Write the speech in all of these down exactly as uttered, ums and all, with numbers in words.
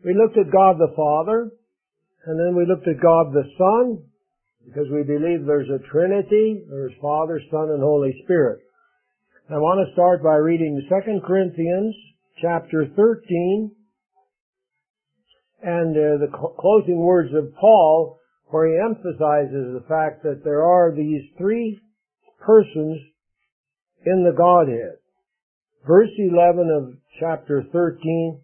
We looked at God the Father, and then we looked at God the Son, because we believe there's a Trinity. There's Father, Son, and Holy Spirit. I want to start by reading Second Corinthians chapter thirteen, and uh, the cl- closing words of Paul, where he emphasizes the fact that there are these three persons in the Godhead. Verse eleven of chapter thirteen,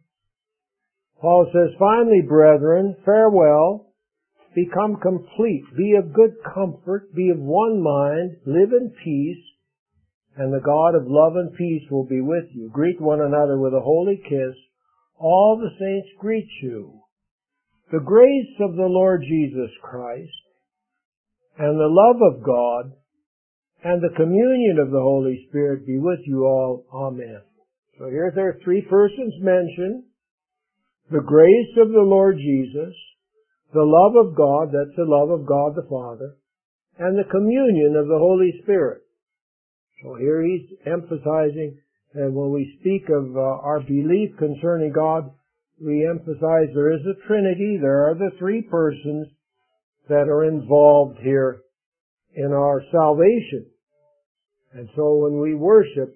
Paul says, "Finally, brethren, farewell, become complete, be of good comfort, be of one mind, live in peace, and the God of love and peace will be with you. Greet one another with a holy kiss. All the saints greet you. The grace of the Lord Jesus Christ, and the love of God, and the communion of the Holy Spirit be with you all. Amen." So here there are three persons mentioned. The grace of the Lord Jesus, the love of God, that's the love of God the Father, and the communion of the Holy Spirit. So here he's emphasizing that when we speak of uh, our belief concerning God, we emphasize there is a Trinity. There are the three persons that are involved here in our salvation. And so when we worship,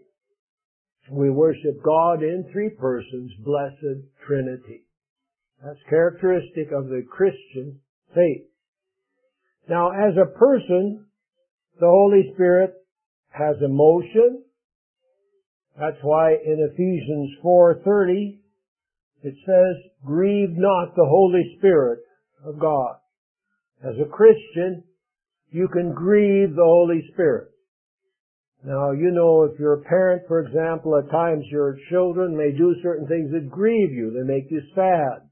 we worship God in three persons, blessed Trinity. That's characteristic of the Christian faith. Now, as a person, the Holy Spirit has emotion. That's why in Ephesians four thirty, it says, "Grieve not the Holy Spirit of God." As a Christian, you can grieve the Holy Spirit. Now, you know, if you're a parent, for example, at times your children may do certain things that grieve you. They make you sad.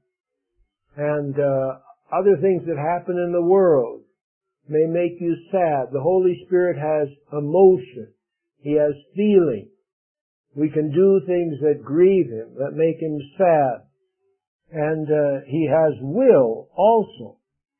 And uh, other things that happen in the world may make you sad. The Holy Spirit has emotion. He has feeling. We can do things that grieve Him, that make Him sad. And uh, He has will also.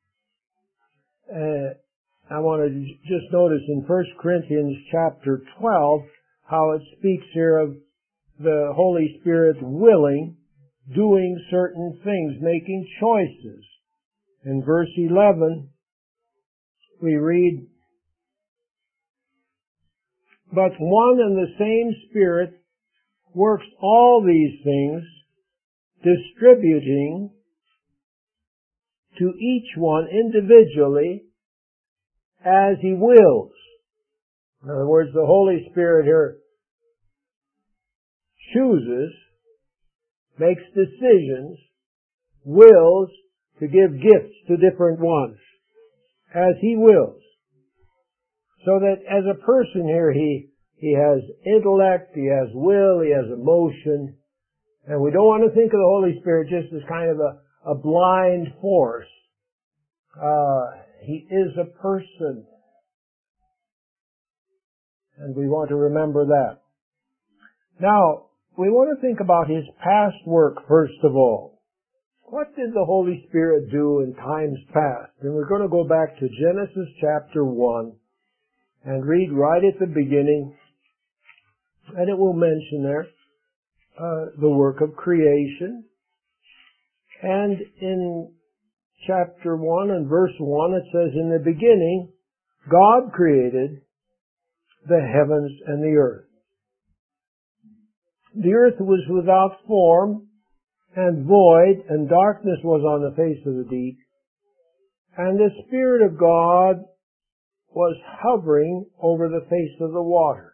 Uh, I want to just notice in First Corinthians chapter twelve how it speaks here of the Holy Spirit willing, doing certain things, making choices. In verse eleven, we read, "But one and the same Spirit works all these things, distributing to each one individually as He wills." In other words, the Holy Spirit here chooses, makes decisions, wills to give gifts to different ones as He wills. So that as a person here, he, he has intellect, he has will, he has emotion, and we don't want to think of the Holy Spirit just as kind of a, a blind force. Uh, He is a person. And we want to remember that. Now, we want to think about His past work first of all. What did the Holy Spirit do in times past? And we're going to go back to Genesis chapter one and read right at the beginning, and it will mention there uh, the work of creation. And in chapter one and verse one, it says, "In the beginning, God created the heavens and the earth. The earth was without form and void, and darkness was on the face of the deep. And the Spirit of God was hovering over the face of the waters."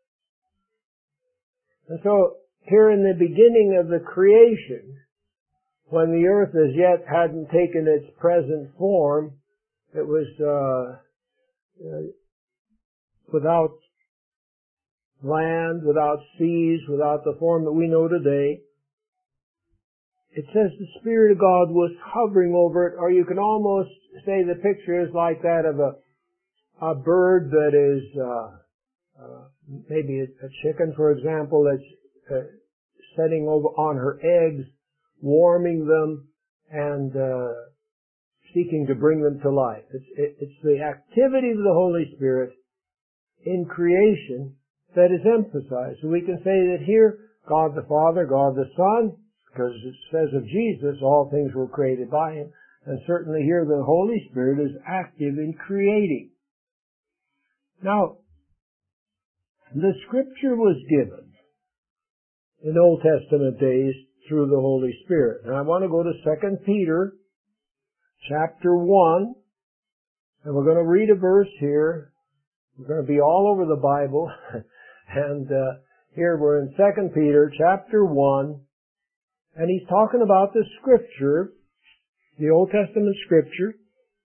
And so, here in the beginning of the creation, when the earth as yet hadn't taken its present form, it was uh, uh, without land, without seas, without the form that we know today. It says the Spirit of God was hovering over it, or you can almost say the picture is like that of a, a bird that is, uh, uh, maybe a, a chicken, for example, that's uh, setting over on her eggs, warming them, and uh, seeking to bring them to life. It's, it, it's the activity of the Holy Spirit in creation that is emphasized. So we can say that here, God the Father, God the Son, because it says of Jesus, all things were created by Him. And certainly here the Holy Spirit is active in creating. Now, the Scripture was given in Old Testament days through the Holy Spirit. And I want to go to Second Peter chapter one, and we're going to read a verse here. We're going to be all over the Bible. and uh, here we're in Second Peter chapter one, and he's talking about the Scripture, the Old Testament Scripture.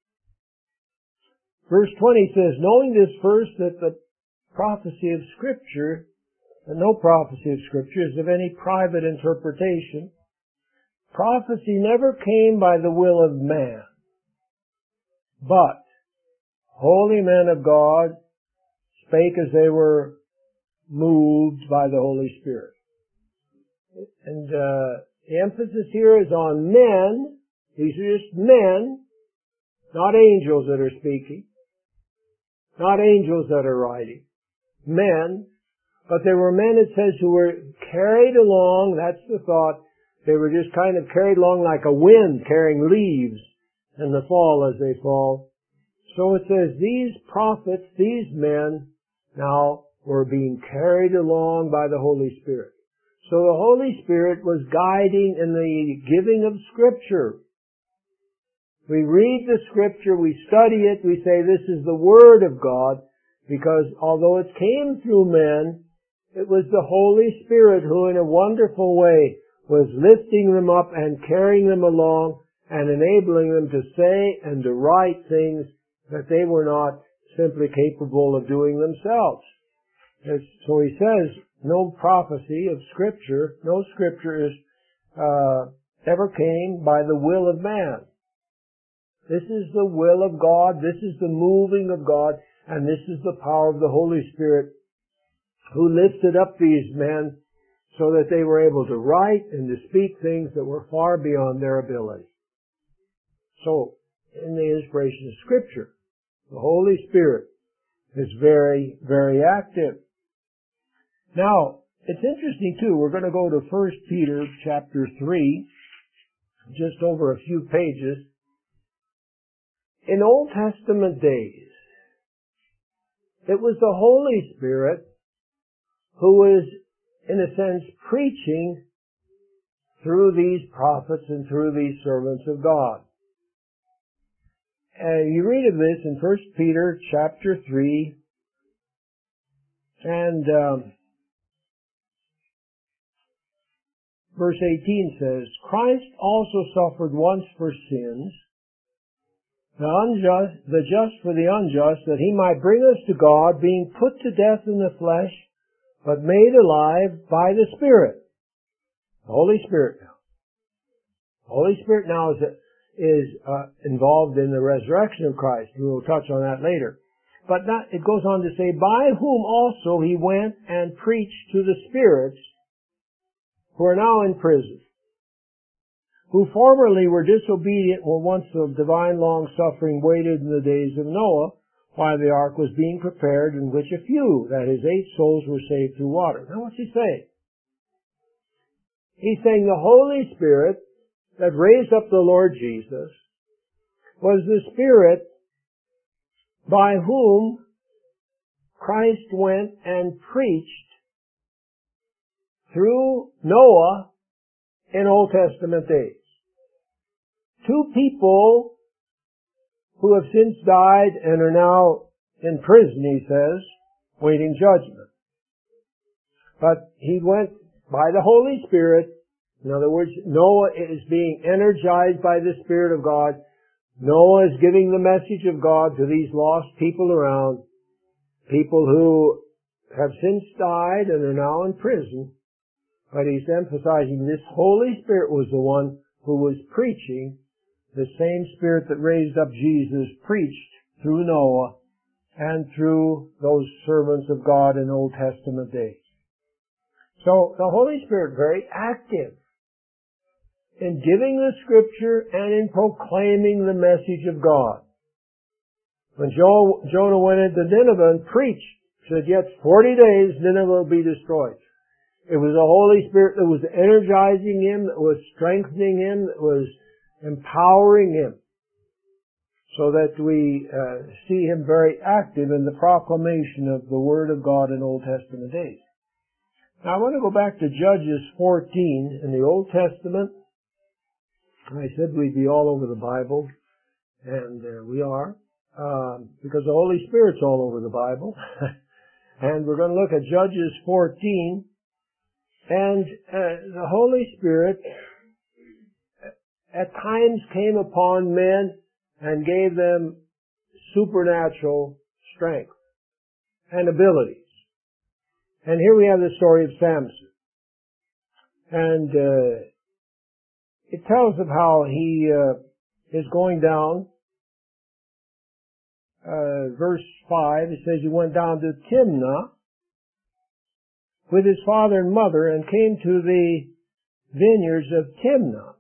Verse twenty says, knowing this first, that the prophecy of Scripture, and no prophecy of Scripture is of any private interpretation. Prophecy never came by the will of man, but holy men of God spake as they were moved by the Holy Spirit. And uh, the emphasis here is on men. These are just men, not angels that are speaking, not angels that are writing. Men, but there were men, it says, who were carried along, that's the thought, they were just kind of carried along like a wind carrying leaves in the fall as they fall. So it says these prophets, these men, now were being carried along by the Holy Spirit. So the Holy Spirit was guiding in the giving of Scripture. We read the Scripture, we study it, we say this is the Word of God, because although it came through men, it was the Holy Spirit who in a wonderful way was lifting them up and carrying them along and enabling them to say and to write things that they were not simply capable of doing themselves. It's, so he says, no prophecy of Scripture, no Scripture is, uh, ever came by the will of man. This is the will of God, this is the moving of God, and this is the power of the Holy Spirit who lifted up these men so that they were able to write and to speak things that were far beyond their ability. So, in the inspiration of Scripture, the Holy Spirit is very, very active. Now, it's interesting too, we're going to go to First Peter chapter three, just over a few pages. In Old Testament days, it was the Holy Spirit who was, in a sense, preaching through these prophets and through these servants of God. And you read of this in First Peter chapter three, and um, verse eighteen says, Christ also suffered once for sins, the unjust, the just for the unjust, that he might bring us to God, being put to death in the flesh, but made alive by the Spirit. The Holy Spirit now. The Holy Spirit now is, is uh, involved in the resurrection of Christ. We will touch on that later. But that, it goes on to say, by whom also he went and preached to the spirits who are now in prison, who formerly were disobedient when once the divine long-suffering waited in the days of Noah, while the ark was being prepared, in which a few, that is, eight souls, were saved through water. Now what's he saying? He's saying the Holy Spirit that raised up the Lord Jesus was the Spirit by whom Christ went and preached through Noah in Old Testament days. Two people who have since died and are now in prison, he says, waiting judgment. But he went by the Holy Spirit. In other words, Noah is being energized by the Spirit of God. Noah is giving the message of God to these lost people around, people who have since died and are now in prison. But he's emphasizing this Holy Spirit was the one who was preaching. The same Spirit that raised up Jesus preached through Noah and through those servants of God in Old Testament days. So the Holy Spirit very active in giving the Scripture and in proclaiming the message of God. When jo- Jonah went into Nineveh and preached, said, yet forty days Nineveh will be destroyed. It was the Holy Spirit that was energizing him, that was strengthening him, that was empowering him, so that we uh, see him very active in the proclamation of the Word of God in Old Testament days. Now I want to go back to Judges fourteen in the Old Testament. I said we'd be all over the Bible, and uh, we are, um, because the Holy Spirit's all over the Bible. And we're going to look at Judges fourteen, and uh, the Holy Spirit at times came upon men and gave them supernatural strength and abilities. And here we have the story of Samson. And uh, it tells of how he uh, is going down. Uh, verse five, it says he went down to Timnah with his father and mother and came to the vineyards of Timnah.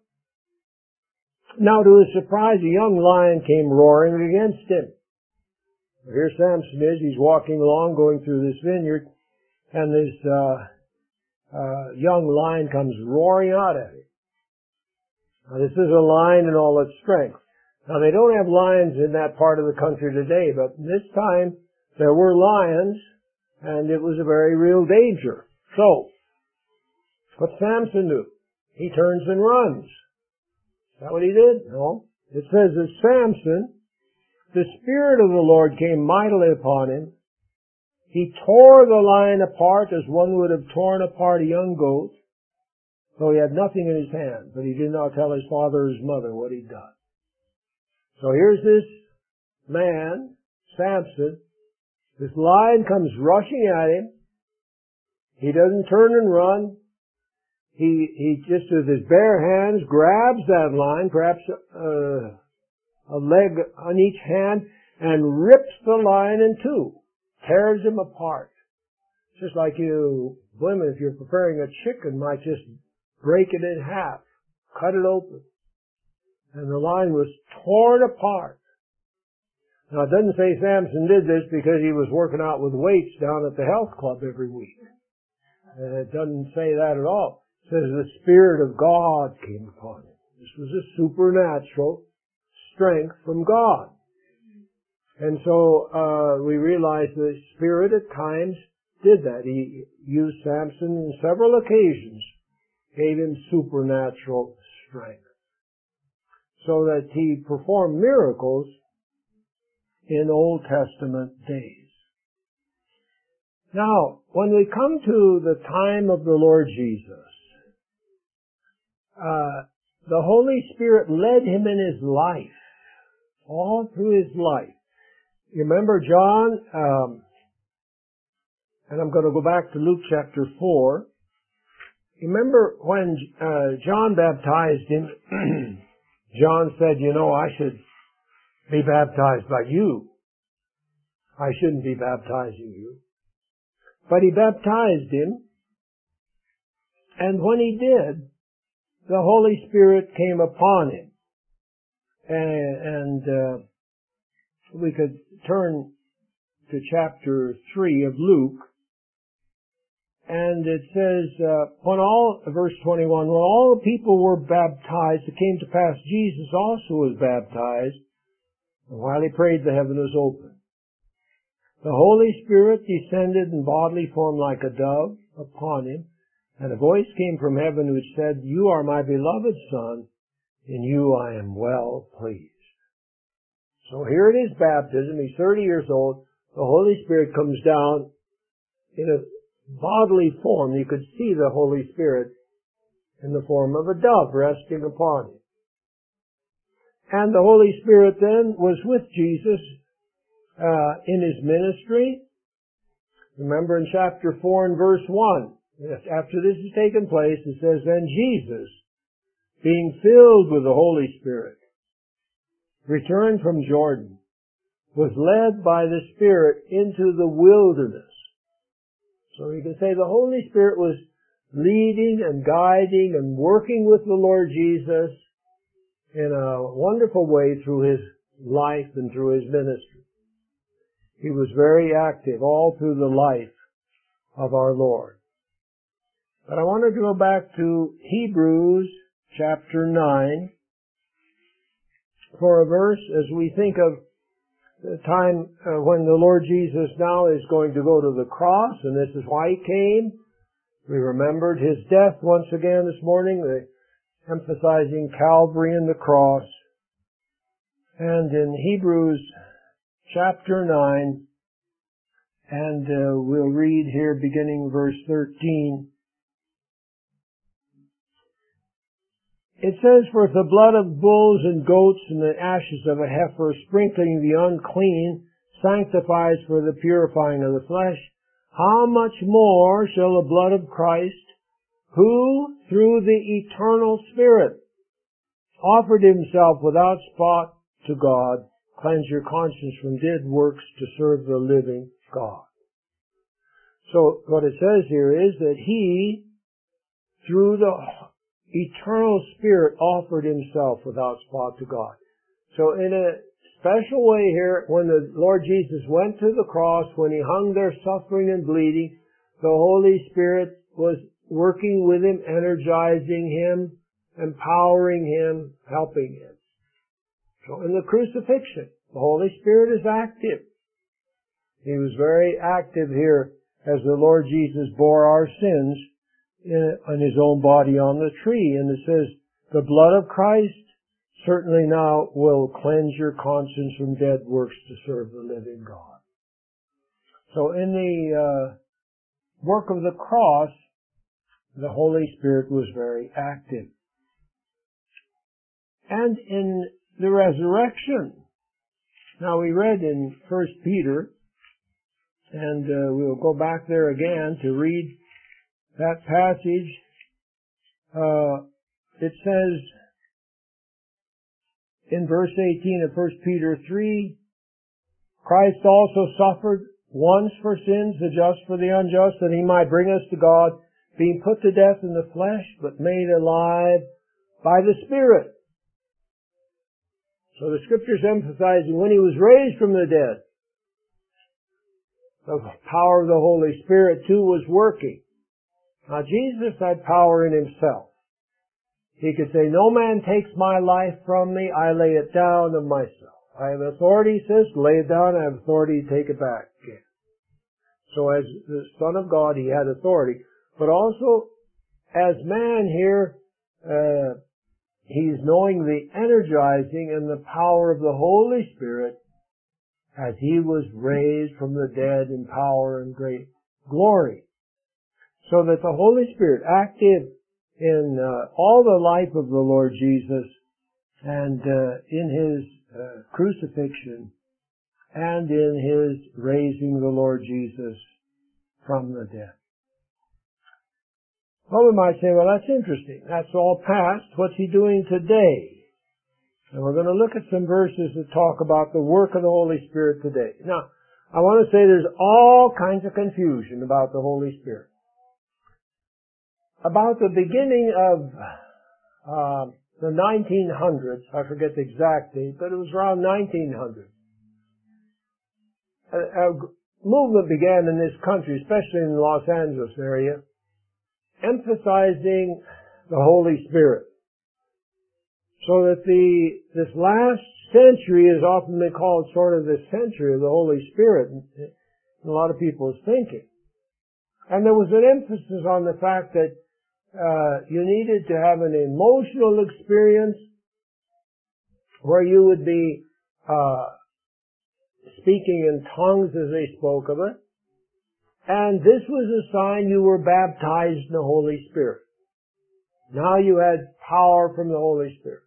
Now, to his surprise, a young lion came roaring against him. Here Samson is. He's walking along, going through this vineyard, and this uh, uh, young lion comes roaring out at him. Now, this is a lion in all its strength. Now, they don't have lions in that part of the country today, but this time there were lions, and it was a very real danger. So, what Samson do? He turns and runs. Is that what he did? No. It says that Samson, the Spirit of the Lord came mightily upon him. He tore the lion apart as one would have torn apart a young goat, though he had nothing in his hand, but he did not tell his father or his mother what he'd done. So here's this man, Samson. This lion comes rushing at him. He doesn't turn and run. He, he just with his bare hands grabs that lion, perhaps uh, a leg on each hand, and rips the lion in two, tears him apart. It's just like you, women, if you're preparing a chicken, might just break it in half, cut it open. And the lion was torn apart. Now it doesn't say Samson did this because he was working out with weights down at the health club every week. And it doesn't say that at all. It says the Spirit of God came upon him. This was a supernatural strength from God. And so uh we realize the Spirit at times did that. He used Samson on several occasions, gave him supernatural strength, so that he performed miracles in Old Testament days. Now, when we come to the time of the Lord Jesus, uh, the Holy Spirit led him in his life, all through his life. You remember John, um, and I'm going to go back to Luke chapter four. You remember when uh, John baptized him, John said, you know, I should be baptized by you. I shouldn't be baptizing you. But he baptized him, and when he did, the Holy Spirit came upon him. And, and uh, we could turn to chapter three of Luke, and it says, uh, when all, verse twenty-one, when all the people were baptized, it came to pass Jesus also was baptized, and while he prayed, the heaven was opened. The Holy Spirit descended in bodily form like a dove upon him, and a voice came from heaven which said, you are my beloved Son, in you I am well pleased. So here it is, baptism. He's thirty years old. The Holy Spirit comes down in a bodily form. You could see the Holy Spirit in the form of a dove resting upon him. And the Holy Spirit then was with Jesus uh, in his ministry. Remember in chapter four and verse one, after this has taken place, it says, then Jesus, being filled with the Holy Spirit, returned from Jordan, was led by the Spirit into the wilderness. So you can say the Holy Spirit was leading and guiding and working with the Lord Jesus in a wonderful way through his life and through his ministry. He was very active all through the life of our Lord. But I want to go back to Hebrews chapter nine for a verse as we think of the time uh, when the Lord Jesus now is going to go to the cross, and this is why He came. We remembered His death once again this morning, the, emphasizing Calvary and the cross. And in Hebrews chapter nine, and uh, we'll read here beginning verse thirteen. It says, "For if the blood of bulls and goats and the ashes of a heifer, sprinkling the unclean, sanctifies for the purifying of the flesh, how much more shall the blood of Christ, who through the eternal Spirit offered Himself without spot to God, cleanse your conscience from dead works to serve the living God." So what it says here is that He, through the eternal Spirit, offered Himself without spot to God. So in a special way here, when the Lord Jesus went to the cross, when He hung there suffering and bleeding, the Holy Spirit was working with Him, energizing Him, empowering Him, helping Him. So in the crucifixion, the Holy Spirit is active. He was very active here as the Lord Jesus bore our sins in, on His own body on the tree. And it says, the blood of Christ certainly now will cleanse your conscience from dead works to serve the living God. So in the uh, work of the cross, the Holy Spirit was very active. And in the resurrection, now we read in First Peter, and uh, we'll go back there again to read that passage. Uh, it says in verse eighteen of First Peter three, "Christ also suffered once for sins, the just for the unjust, that He might bring us to God, being put to death in the flesh, but made alive by the Spirit." So the Scripture's emphasizing when He was raised from the dead, the power of the Holy Spirit too was working. Now Jesus had power in Himself. He could say, "No man takes my life from me, I lay it down of myself. I have authority," He says, to lay it down, I have authority to take it back again. So as the Son of God, He had authority. But also, as man here, uh, He's knowing the energizing and the power of the Holy Spirit as He was raised from the dead in power and great glory. So that the Holy Spirit, active in uh, all the life of the Lord Jesus and uh, in His uh, crucifixion and in His raising the Lord Jesus from the dead. Well, we might say, well, that's interesting. That's all past. What's He doing today? And we're going to look at some verses that talk about the work of the Holy Spirit today. Now, I want to say there's all kinds of confusion about the Holy Spirit. About the beginning of uh, the nineteen hundreds, I forget the exact date, but it was around nineteen hundred. A, a movement began in this country, especially in the Los Angeles area, emphasizing the Holy Spirit. So that the this last century is often been called sort of the century of the Holy Spirit in, in a lot of people's thinking. And there was an emphasis on the fact that uh, you needed to have an emotional experience where you would be uh, speaking in tongues as they spoke of it. And this was a sign you were baptized in the Holy Spirit. Now you had power from the Holy Spirit.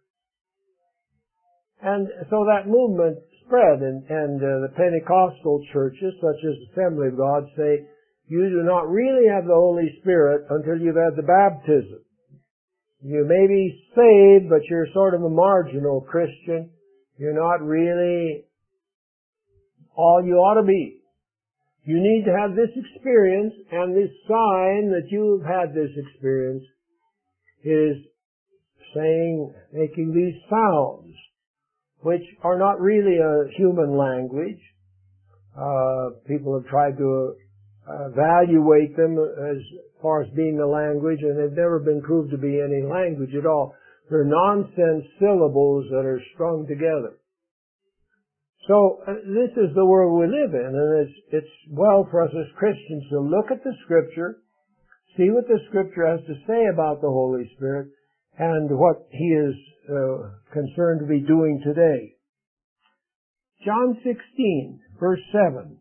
And so that movement spread, and, and uh, the Pentecostal churches, such as Assembly of God, say, you do not really have the Holy Spirit until you've had the baptism. You may be saved, but you're sort of a marginal Christian. You're not really all you ought to be. You need to have this experience, and this sign that you've had this experience is saying, making these sounds, which are not really a human language. Uh, people have tried to evaluate them as far as being a language, and they've never been proved to be any language at all. They're nonsense syllables that are strung together. So uh, this is the world we live in, and it's, it's well for us as Christians to look at the Scripture, see what the Scripture has to say about the Holy Spirit, and what He is uh, concerned to be doing today. John sixteen, verse seven.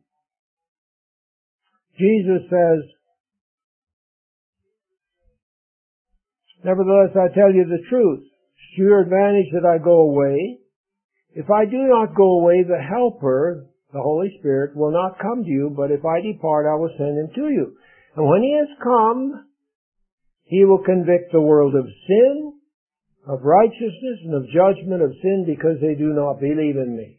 Jesus says, "Nevertheless, I tell you the truth. It's to your advantage that I go away. If I do not go away, the Helper, the Holy Spirit, will not come to you, but if I depart, I will send Him to you. And when He has come, He will convict the world of sin, of righteousness, and of judgment. Of sin, because they do not believe in Me.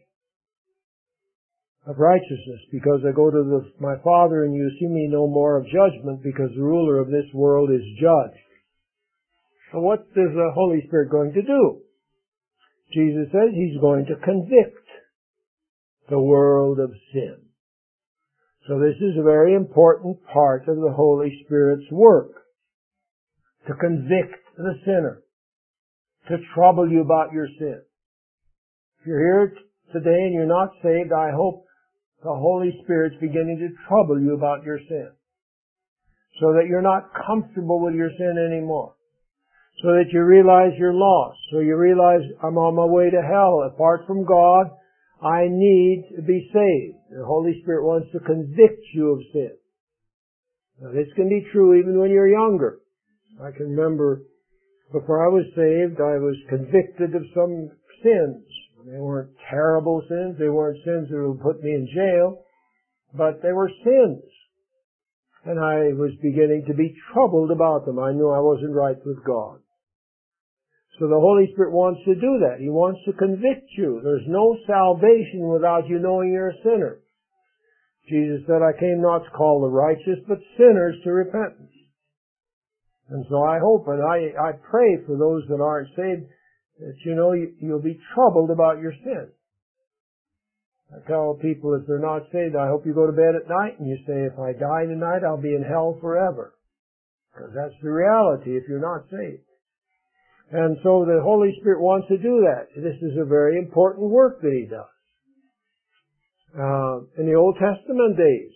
Of righteousness, because I go to the, my Father, and you see Me no more. Of judgment, because the ruler of this world is judged." So what is the Holy Spirit going to do? Jesus says He's going to convict the world of sin. So this is a very important part of the Holy Spirit's work. To convict the sinner. To trouble you about your sin. If you're here today and you're not saved, I hope the Holy Spirit's beginning to trouble you about your sin. So that you're not comfortable with your sin anymore. So that you realize you're lost. So you realize, I'm on my way to hell. Apart from God, I need to be saved. The Holy Spirit wants to convict you of sin. Now this can be true even when you're younger. I can remember before I was saved, I was convicted of some sins. They weren't terrible sins. They weren't sins that would put me in jail. But they were sins. And I was beginning to be troubled about them. I knew I wasn't right with God. So the Holy Spirit wants to do that. He wants to convict you. There's no salvation without you knowing you're a sinner. Jesus said, "I came not to call the righteous, but sinners to repentance." And so I hope and I, I pray for those that aren't saved that you know you, you'll be troubled about your sin. I tell people if they're not saved, I hope you go to bed at night and you say, if I die tonight, I'll be in hell forever. Because that's the reality if you're not saved. And so the Holy Spirit wants to do that. This is a very important work that He does. Uh, in the Old Testament days,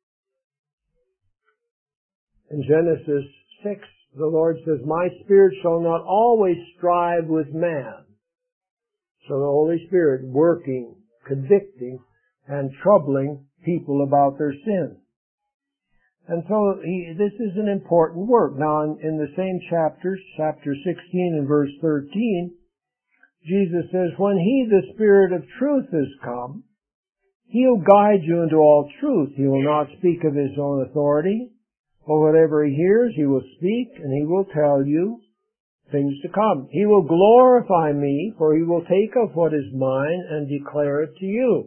in Genesis six, the Lord says, "My Spirit shall not always strive with man." So the Holy Spirit working, convicting, and troubling people about their sin. And so he, this is an important work. Now in, in the same chapter, chapter sixteen and verse thirteen, Jesus says, "When He, the Spirit of truth, is come, He'll guide you into all truth. He will not speak of His own authority, but whatever He hears, He will speak, and He will tell you things to come. He will glorify Me, for He will take of what is mine and declare it to you."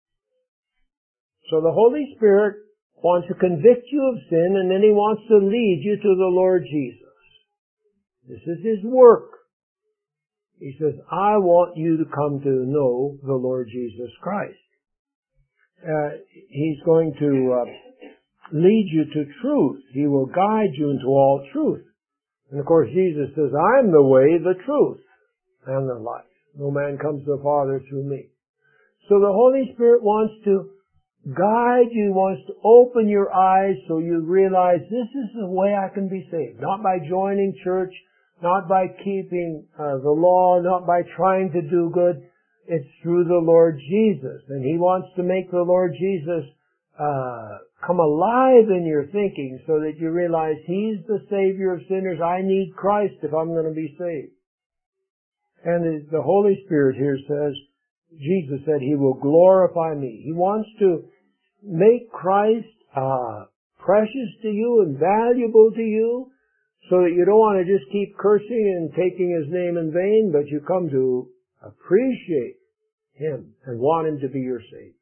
So the Holy Spirit wants to convict you of sin, and then He wants to lead you to the Lord Jesus. This is His work. He says, "I want you to come to know the Lord Jesus Christ." Uh, he's going to uh, lead you to truth. He will guide you into all truth. And of course Jesus says, "I'm the way, the truth, and the life. No man comes to the Father through Me." So the Holy Spirit wants to guide you, wants to open your eyes so you realize this is the way I can be saved. Not by joining church, not by keeping uh, the law, not by trying to do good. It's through the Lord Jesus. And He wants to make the Lord Jesus uh come alive in your thinking so that you realize He's the Savior of sinners. I need Christ if I'm going to be saved. And the Holy Spirit here says, Jesus said He will glorify Me. He wants to make Christ uh precious to you and valuable to you so that you don't want to just keep cursing and taking His name in vain, but you come to appreciate Him and want Him to be your Savior.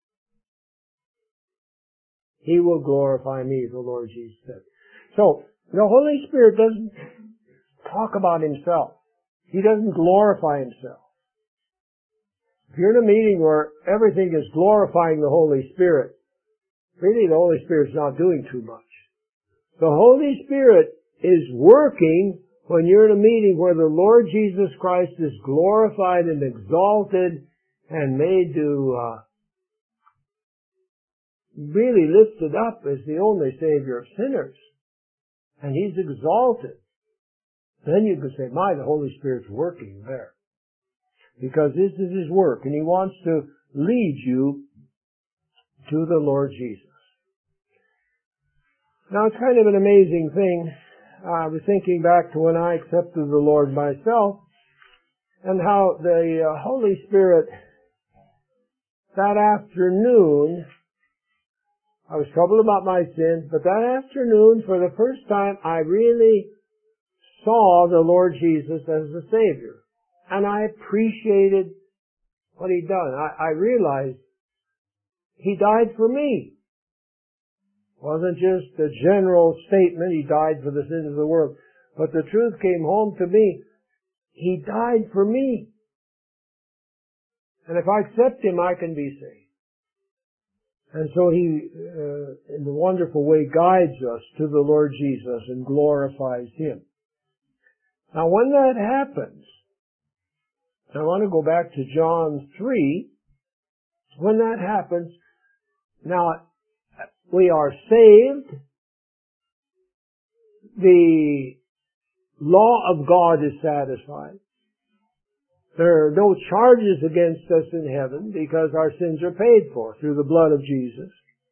He will glorify Me, the Lord Jesus said. So, the Holy Spirit doesn't talk about Himself. He doesn't glorify Himself. If you're in a meeting where everything is glorifying the Holy Spirit, really the Holy Spirit's not doing too much. The Holy Spirit is working when you're in a meeting where the Lord Jesus Christ is glorified and exalted and made to uh, really lifted up as the only Savior of sinners. And He's exalted. Then you can say, my, the Holy Spirit's working there. Because this is His work, and He wants to lead you to the Lord Jesus. Now, it's kind of an amazing thing. I was thinking back to when I accepted the Lord myself, and how the uh, Holy Spirit, that afternoon, I was troubled about my sins, but that afternoon, for the first time, I really saw the Lord Jesus as the Savior. And I appreciated what He'd done. I, I realized He died for me. It wasn't just a general statement, He died for the sins of the world. But the truth came home to me. He died for me. And if I accept Him, I can be saved. And so He, uh, in a wonderful way, guides us to the Lord Jesus and glorifies Him. Now, when that happens, I want to go back to John three. When that happens, now, we are saved. The law of God is satisfied. There are no charges against us in heaven because our sins are paid for through the blood of Jesus.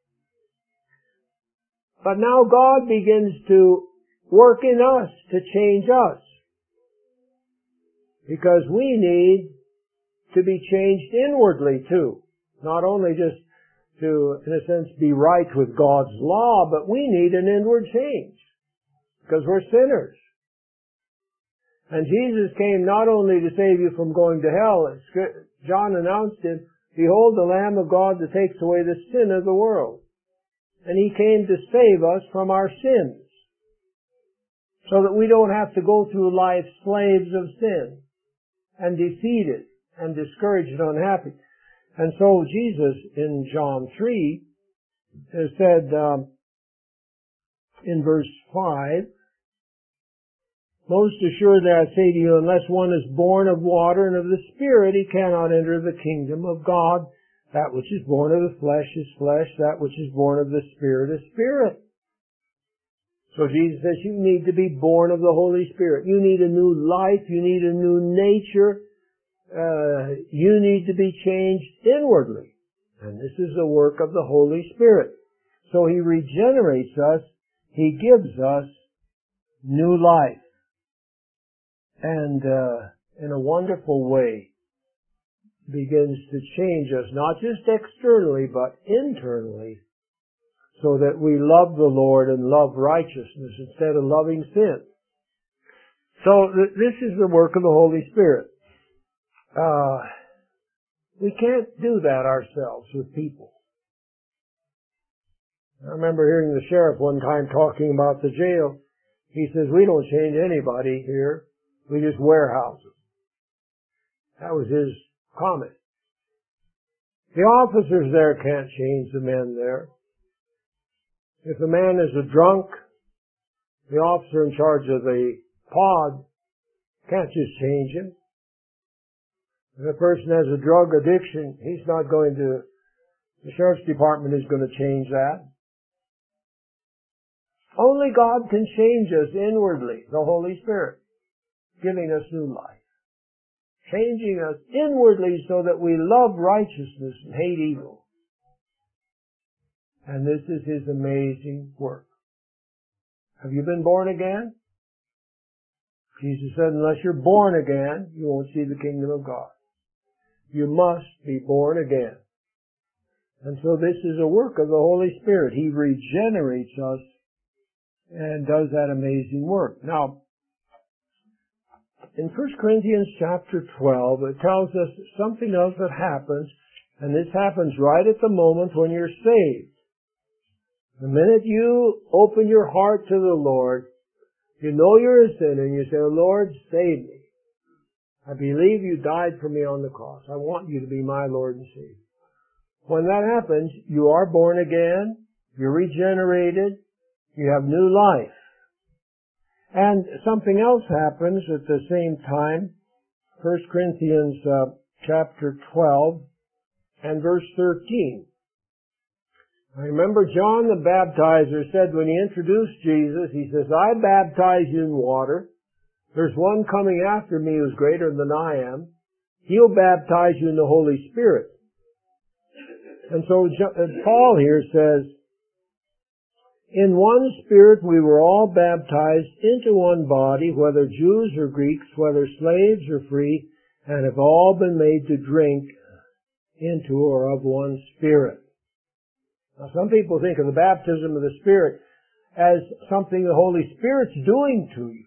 But now God begins to work in us to change us. Because we need to be changed inwardly too. Not only just to, in a sense, be right with God's law, but we need an inward change. Because we're sinners. And Jesus came not only to save you from going to hell, John announced it, behold the Lamb of God that takes away the sin of the world. And He came to save us from our sins. So that we don't have to go through life slaves of sin and defeated and discouraged and unhappy. And so Jesus in John three has said um, in verse five, most assuredly I say to you, unless one is born of water and of the Spirit, he cannot enter the kingdom of God. That which is born of the flesh is flesh, that which is born of the Spirit is spirit. So Jesus says you need to be born of the Holy Spirit. You need a new life. You need a new nature. Uh, you need to be changed inwardly. And this is the work of the Holy Spirit. So He regenerates us. He gives us new life. And uh, in a wonderful way begins to change us, not just externally, but internally, so that we love the Lord and love righteousness instead of loving sin. So th- this is the work of the Holy Spirit. Uh, we can't do that ourselves with people. I remember hearing the sheriff one time talking about the jail. He says, we don't change anybody here. We just warehouse them. That was his comment. The officers there can't change the men there. If a man is a drunk, the officer in charge of the pod can't just change him. If a person has a drug addiction, he's not going to, the sheriff's department is going to change that. Only God can change us inwardly, the Holy Spirit, giving us new life. Changing us inwardly so that we love righteousness and hate evil. And this is His amazing work. Have you been born again? Jesus said, unless you're born again, you won't see the kingdom of God. You must be born again. And so this is a work of the Holy Spirit. He regenerates us and does that amazing work. Now, in First Corinthians chapter twelve, it tells us something else that happens, and this happens right at the moment when you're saved. The minute you open your heart to the Lord, you know you're a sinner, and you say, Lord, save me. I believe you died for me on the cross. I want you to be my Lord and Savior. When that happens, you are born again, You're regenerated. You have new life. And something else happens at the same time. First Corinthians uh, chapter twelve and verse thirteen. I remember John the Baptizer said when he introduced Jesus, he says, I baptize you in water. There's one coming after me who's greater than I am. He'll baptize you in the Holy Spirit. And so Paul here says, in one Spirit we were all baptized into one body, whether Jews or Greeks, whether slaves or free, and have all been made to drink into or of one Spirit. Now some people think of the baptism of the Spirit as something the Holy Spirit's doing to you.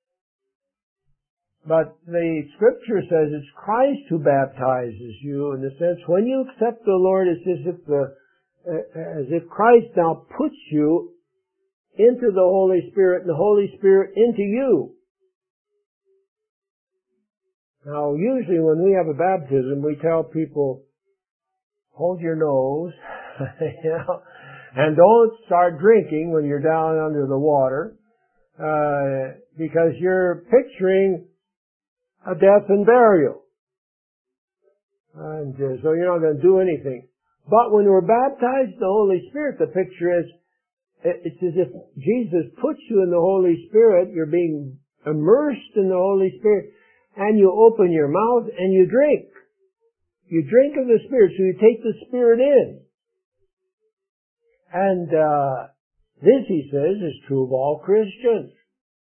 But the Scripture says it's Christ who baptizes you, in the sense when you accept the Lord, it's as if the as if Christ now puts you into the Holy Spirit and the Holy Spirit into you. Now, usually when we have a baptism, we tell people, hold your nose, you know, and don't start drinking when you're down under the water, uh, because you're picturing a death and burial. And uh, so you're not going to do anything. But when we're baptized in the Holy Spirit, the picture is, it's as if Jesus puts you in the Holy Spirit, you're being immersed in the Holy Spirit, and you open your mouth and you drink. You drink of the Spirit, so you take the Spirit in. And uh, this, he says, is true of all Christians.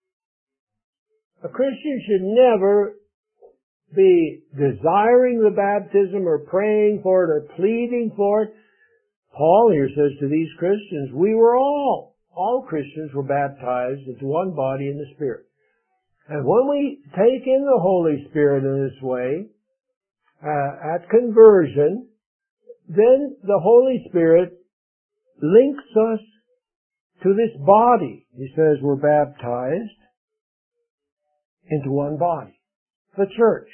A Christian should never be desiring the baptism or praying for it or pleading for it. Paul here says to these Christians, we were all, all Christians were baptized into one body in the Spirit. And when we take in the Holy Spirit in this way, uh, at conversion, then the Holy Spirit links us to this body. He says we're baptized into one body, the church.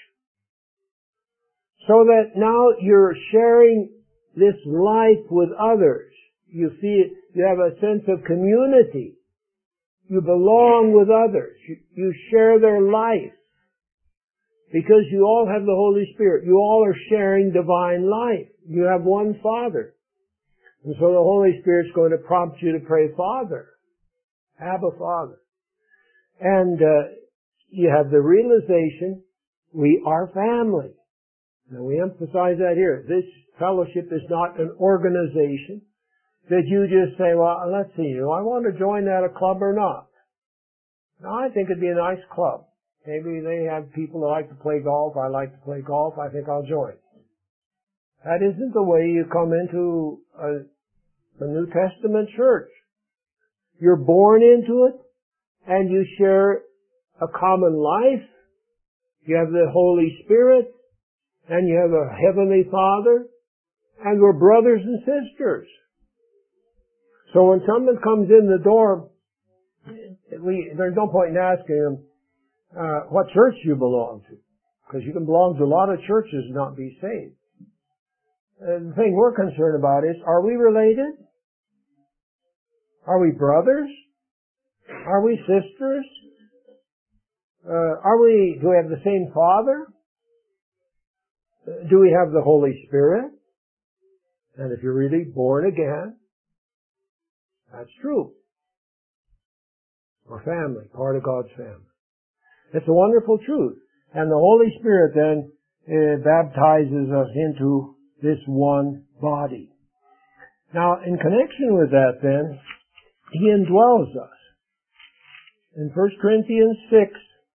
So that now you're sharing this life with others. You feel, you have a sense of community. You belong with others. You, you share their life. Because you all have the Holy Spirit. You all are sharing divine life. You have one Father. And so the Holy Spirit's going to prompt you to pray, Father. Abba, Father. And uh, you have the realization, we are family. Now we emphasize that here. This fellowship is not an organization that you just say, well, let's see, you know, I want to join that a club or not. Now I think it'd be a nice club. Maybe they have people that like to play golf. I like to play golf. I think I'll join. That isn't the way you come into a, a New Testament church. You're born into it and you share a common life. You have the Holy Spirit and you have a Heavenly Father and we're brothers and sisters. So when someone comes in the door, we, there's no point in asking them, uh, what church you belong to. Because you can belong to a lot of churches and not be saved. Uh, the thing we're concerned about is, are we related? Are we brothers? Are we sisters? Uh, are we, do we have the same Father? Uh, do we have the Holy Spirit? And if you're really born again, that's true. We're family, part of God's family. It's a wonderful truth. And the Holy Spirit then uh, baptizes us into this one body. Now, in connection with that then, He indwells us. In First Corinthians six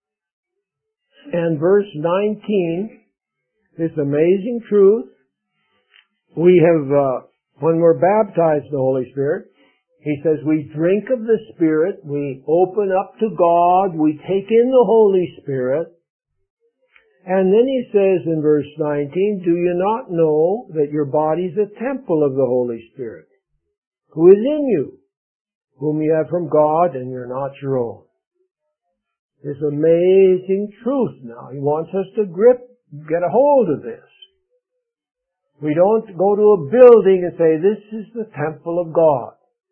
and verse nineteen, this amazing truth, we have, uh, when we're baptized in the Holy Spirit, He says we drink of the Spirit, we open up to God, we take in the Holy Spirit, and then He says in verse nineteen, do you not know that your body is a temple of the Holy Spirit, who is in you, whom you have from God, and you're not your own? This amazing truth now. He wants us to grip, get a hold of this. We don't go to a building and say, this is the temple of God.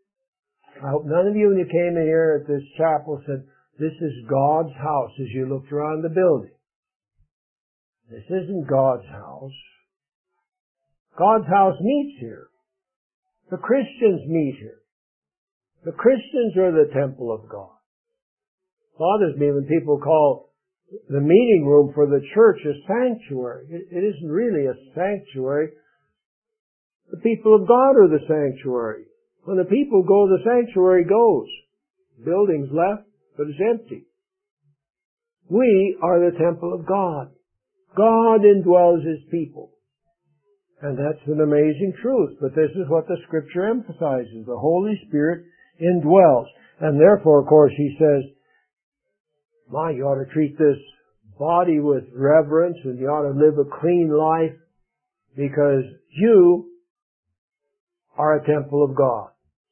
I hope none of you, when you came in here at this chapel, said, this is God's house as you looked around the building. This isn't God's house. God's house meets here. The Christians meet here. The Christians are the temple of God. It bothers me when people call the meeting room for the church a sanctuary. It, it isn't really a sanctuary. The people of God are the sanctuary. When the people go, the sanctuary goes. The building's left, but it's empty. We are the temple of God. God indwells His people. And that's an amazing truth. But this is what the Scripture emphasizes. The Holy Spirit indwells. And therefore, of course, He says, my, you ought to treat this body with reverence and you ought to live a clean life because you are a temple of God.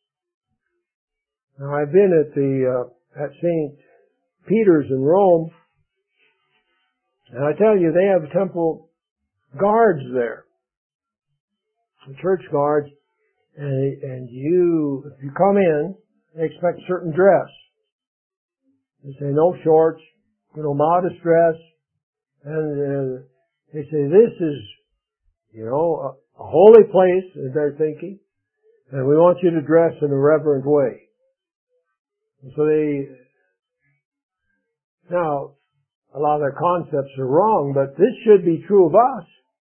Now, I've been at the, uh, at Saint Peter's in Rome, and I tell you, they have temple guards there. The church guards, and, and you, if you come in, they expect certain dress. They say no shorts, you know, modest dress, and uh, they say this is, you know, a, a holy place, as they're thinking, and we want you to dress in a reverent way. And so they, now, a lot of their concepts are wrong, but this should be true of us.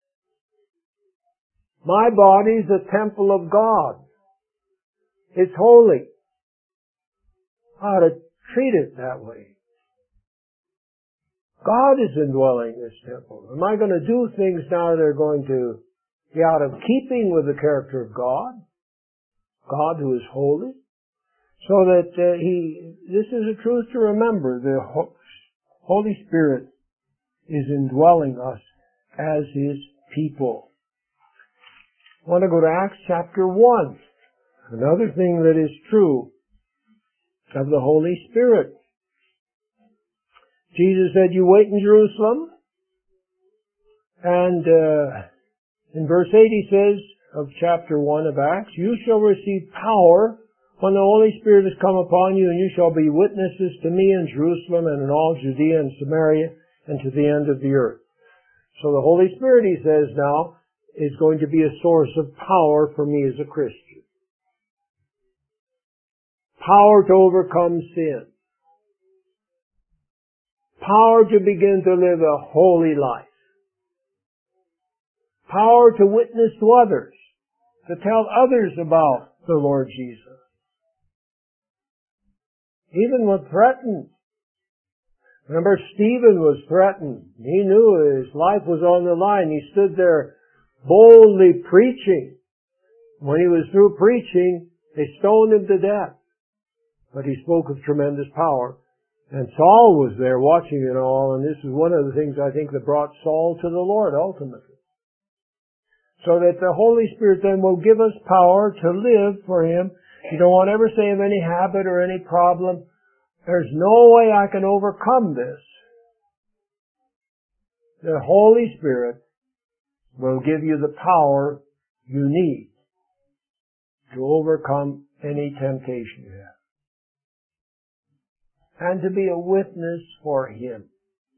My body's a temple of God. It's holy. I ought to treat it that way. God is indwelling this temple. Am I going to do things now that are going to be out of keeping with the character of God? God who is holy? So that uh, He, this is a truth to remember. The Holy Spirit is indwelling us as His people. I want to go to Acts chapter one. Another thing that is true of the Holy Spirit. Jesus said, you wait in Jerusalem. And uh, in verse eight he says of chapter one of Acts, you shall receive power when the Holy Spirit has come upon you, and you shall be witnesses to me in Jerusalem and in all Judea and Samaria and to the end of the earth. So the Holy Spirit, he says now, is going to be a source of power for me as a Christian. Power to overcome sin. Power to begin to live a holy life. Power to witness to others. To tell others about the Lord Jesus. Even when threatened. Remember, Stephen was threatened. He knew his life was on the line. He stood there boldly preaching. When he was through preaching, they stoned him to death. But he spoke of tremendous power. And Saul was there watching it all, and this is one of the things I think that brought Saul to the Lord ultimately. So that the Holy Spirit then will give us power to live for Him. You don't want to ever say of any habit or any problem, there's no way I can overcome this. The Holy Spirit will give you the power you need to overcome any temptation you have. And to be a witness for Him.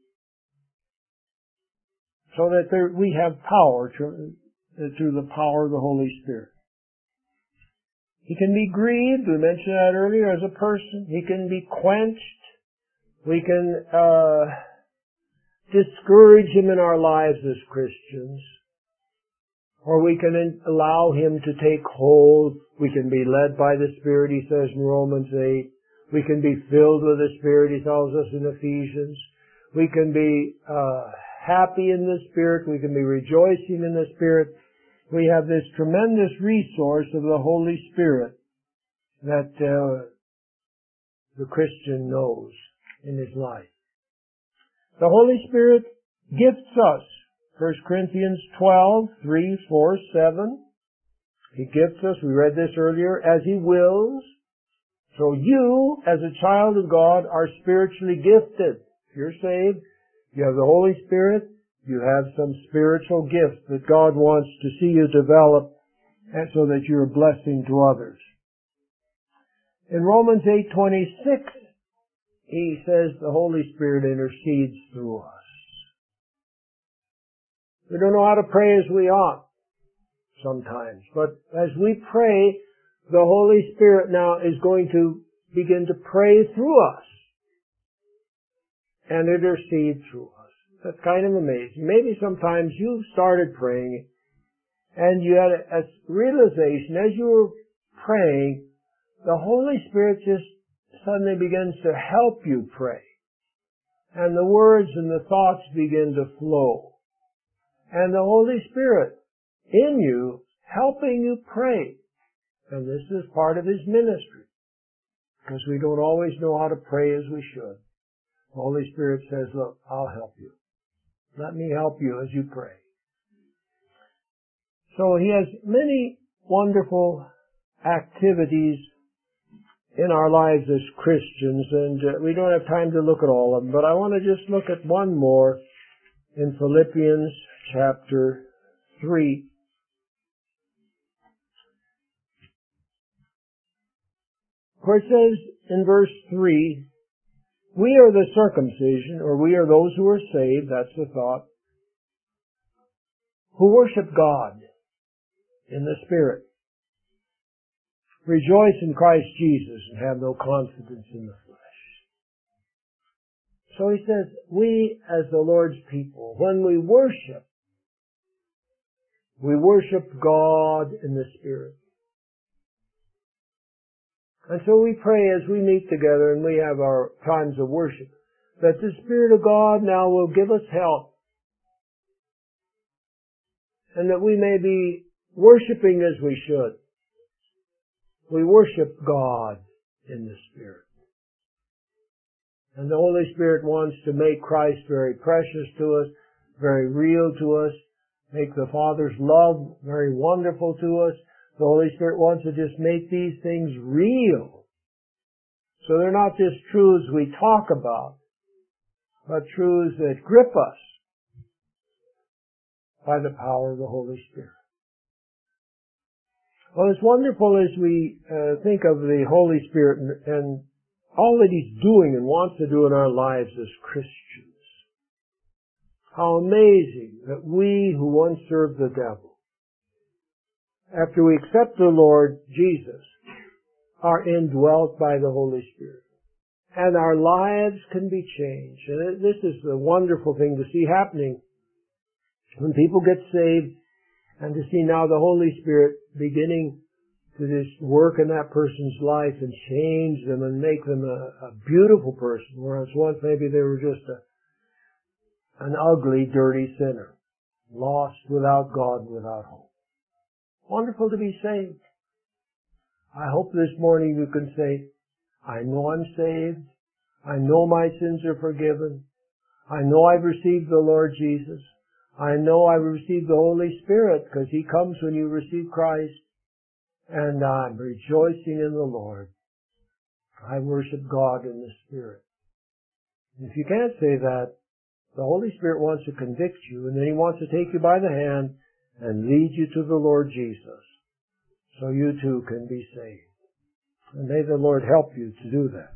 So that there, we have power to, through the power of the Holy Spirit. He can be grieved, we mentioned that earlier, as a person. He can be quenched. We can uh, discourage Him in our lives as Christians. Or we can allow Him to take hold. We can be led by the Spirit, he says in Romans eight. We can be filled with the Spirit, he tells us in Ephesians. We can be uh, happy in the Spirit. We can be rejoicing in the Spirit. We have this tremendous resource of the Holy Spirit that uh, the Christian knows in his life. The Holy Spirit gifts us. First Corinthians twelve, three, four, seven. He gifts us, we read this earlier, as He wills. So you, as a child of God, are spiritually gifted. If you're saved, you have the Holy Spirit, you have some spiritual gifts that God wants to see you develop and so that you're a blessing to others. In Romans eight twenty-six, he says the Holy Spirit intercedes through us. We don't know how to pray as we ought sometimes, but as we pray, the Holy Spirit now is going to begin to pray through us and intercede through us. That's kind of amazing. Maybe sometimes you started praying and you had a, a realization as you were praying, the Holy Spirit just suddenly begins to help you pray. And the words and the thoughts begin to flow. And the Holy Spirit in you helping you pray. And this is part of His ministry. Because we don't always know how to pray as we should. The Holy Spirit says, look, I'll help you. Let me help you as you pray. So He has many wonderful activities in our lives as Christians, and uh, we don't have time to look at all of them, but I want to just look at one more in Philippians chapter three. Where it says in verse three, we are the circumcision, or we are those who are saved, that's the thought, who worship God in the Spirit, rejoice in Christ Jesus, and have no confidence in the flesh. So he says, we as the Lord's people, when we worship, we worship God in the Spirit. And so we pray as we meet together and we have our times of worship, that the Spirit of God now will give us help, and that we may be worshiping as we should. We worship God in the Spirit. And the Holy Spirit wants to make Christ very precious to us, very real to us, make the Father's love very wonderful to us. The Holy Spirit wants to just make these things real. So they're not just truths we talk about, but truths that grip us by the power of the Holy Spirit. Well, it's wonderful as we uh, think of the Holy Spirit and, and all that He's doing and wants to do in our lives as Christians. How amazing that we who once served the devil, after we accept the Lord Jesus, are indwelt by the Holy Spirit. And our lives can be changed. And this is the wonderful thing to see happening when people get saved, and to see now the Holy Spirit beginning to just work in that person's life and change them and make them a, a beautiful person, whereas once maybe they were just a, an ugly, dirty sinner, lost without God and without hope. Wonderful to be saved. I hope this morning you can say, I know I'm saved. I know my sins are forgiven. I know I've received the Lord Jesus. I know I've received the Holy Spirit because He comes when you receive Christ. And I'm rejoicing in the Lord. I worship God in the Spirit. And if you can't say that, the Holy Spirit wants to convict you, and then He wants to take you by the hand and lead you to the Lord Jesus, so you too can be saved. And may the Lord help you to do that.